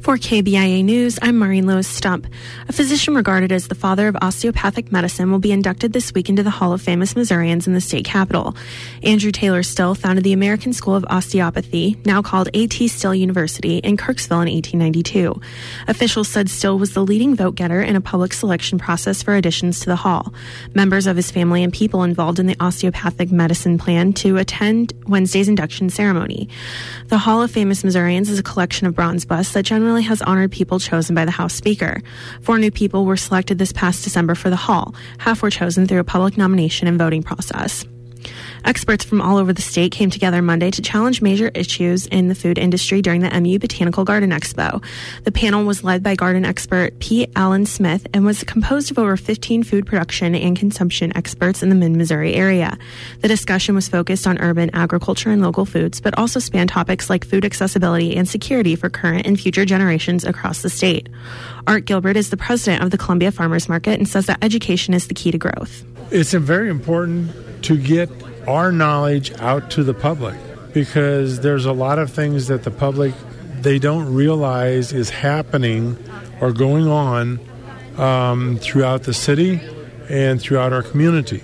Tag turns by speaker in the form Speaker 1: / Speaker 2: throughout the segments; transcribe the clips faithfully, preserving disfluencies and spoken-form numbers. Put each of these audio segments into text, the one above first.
Speaker 1: For K B I A News, I'm Maureen Lewis-Stump. A physician regarded as the father of osteopathic medicine will be inducted this week into the Hall of Famous Missourians in the state capitol. Andrew Taylor Still founded the American School of Osteopathy, now called A T Still University, in Kirksville in eighteen ninety-two. Officials said Still was the leading vote-getter in a public selection process for additions to the hall. Members of his family and people involved in the osteopathic medicine plan to attend Wednesday's induction ceremony. The Hall of Famous Missourians is a collection of bronze busts that generally has honored people chosen by the House Speaker. Four new people were selected this past December for the Hall. Half were chosen through a public nomination and voting process. Experts from all over the state came together Monday to challenge major issues in the food industry during the M U Botanical Garden Expo. The panel was led by garden expert P. Allen Smith and was composed of over fifteen food production and consumption experts in the mid-Missouri area. The discussion was focused on urban agriculture and local foods, but also spanned topics like food accessibility and security for current and future generations across the state. Art Gilbert is the president of the Columbia Farmers Market and says that education is the key to growth.
Speaker 2: It's very important to get our knowledge out to the public, because there's a lot of things that the public, they don't realize is happening or going on um, throughout the city and throughout our community.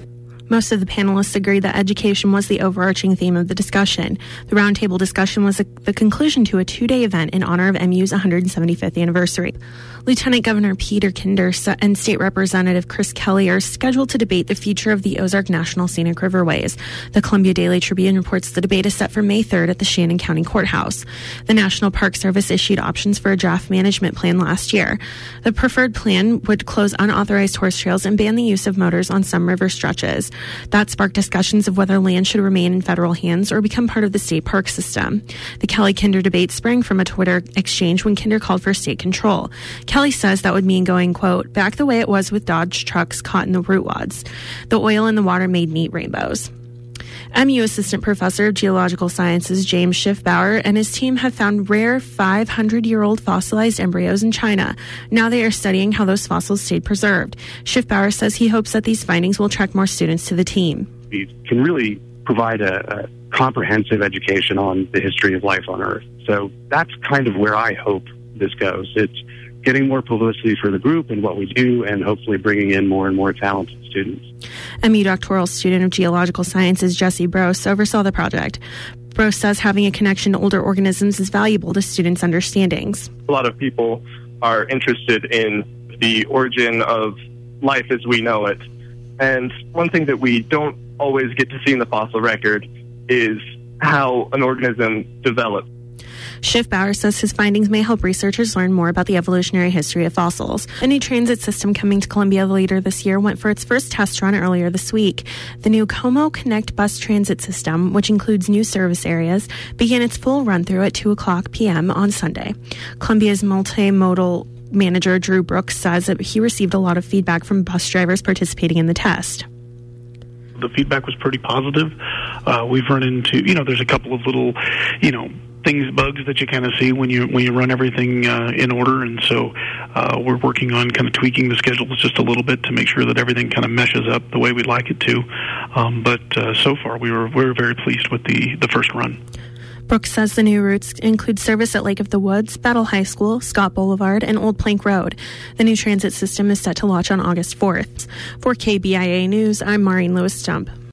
Speaker 1: Most of the panelists agreed that education was the overarching theme of the discussion. The roundtable discussion was the conclusion to a two-day event in honor of M U's one hundred seventy-fifth anniversary. Lieutenant Governor Peter Kinder and State Representative Chris Kelly are scheduled to debate the future of the Ozark National Scenic Riverways. The Columbia Daily Tribune reports the debate is set for May third at the Shannon County Courthouse. The National Park Service issued options for a draft management plan last year. The preferred plan would close unauthorized horse trails and ban the use of motors on some river stretches. That sparked discussions of whether land should remain in federal hands or become part of the state park system. The Kelly-Kinder debate sprang from a Twitter exchange when Kinder called for state control. Kelly says that would mean going, quote, back the way it was with Dodge trucks caught in the root wads. The oil in the water made neat rainbows. M U Assistant Professor of Geological Sciences James Schiffbauer and his team have found rare five hundred year old fossilized embryos in China. Now they are studying how those fossils stayed preserved. Schiffbauer says he hopes that these findings will attract more students to the team.
Speaker 3: We can really provide a, a comprehensive education on the history of life on Earth. So that's kind of where I hope this goes. It's getting more publicity for the group and what we do, and hopefully bringing in more and more talented students.
Speaker 1: M U doctoral student of geological sciences Jesse Brose oversaw the project. Brose says having a connection to older organisms is valuable to students' understandings.
Speaker 4: A lot of people are interested in the origin of life as we know it. And one thing that we don't always get to see in the fossil record is how an organism developed.
Speaker 1: Schiffbauer says his findings may help researchers learn more about the evolutionary history of fossils. A new transit system coming to Columbia later this year went for its first test run earlier this week. The new Como Connect bus transit system, which includes new service areas, began its full run-through at two o'clock p.m. on Sunday. Columbia's multimodal manager Drew Brooks says that he received a lot of feedback from bus drivers participating in the test.
Speaker 5: The feedback was pretty positive. Uh, we've run into, you know, there's a couple of little, you know, things, bugs that you kind of see when you when you run everything uh, in order, and so uh, we're working on kind of tweaking the schedules just a little bit to make sure that everything kind of meshes up the way we'd like it to. Um, but uh, so far, we were we were very pleased with the the first run.
Speaker 1: Brooks says the new routes include service at Lake of the Woods, Battle High School, Scott Boulevard, and Old Plank Road. The new transit system is set to launch on August fourth. For K B I A News, I'm Maureen Lewis-Stump.